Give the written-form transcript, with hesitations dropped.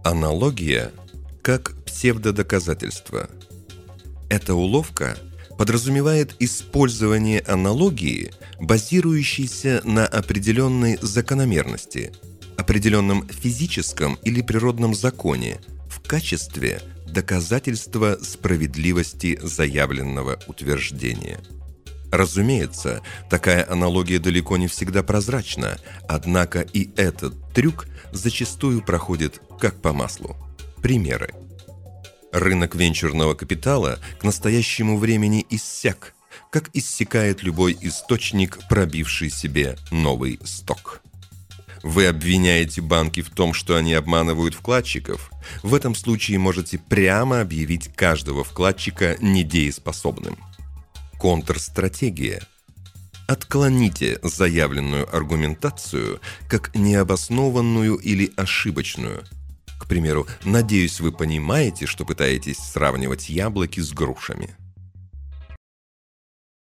Аналогия как псевдодоказательство. Эта уловка подразумевает использование аналогии, базирующейся на определенной закономерности, определенном физическом или природном законе в качестве доказательства справедливости заявленного утверждения. Разумеется, такая аналогия далеко не всегда прозрачна, однако и этот трюк зачастую проходит как по маслу. Примеры. Рынок венчурного капитала к настоящему времени иссяк, как иссякает любой источник, пробивший себе новый сток. Вы обвиняете банки в том, что они обманывают вкладчиков. В этом случае можете прямо объявить каждого вкладчика недееспособным. Контрстратегия. Отклоните заявленную аргументацию как необоснованную или ошибочную. К примеру, надеюсь, вы понимаете, что пытаетесь сравнивать яблоки с грушами.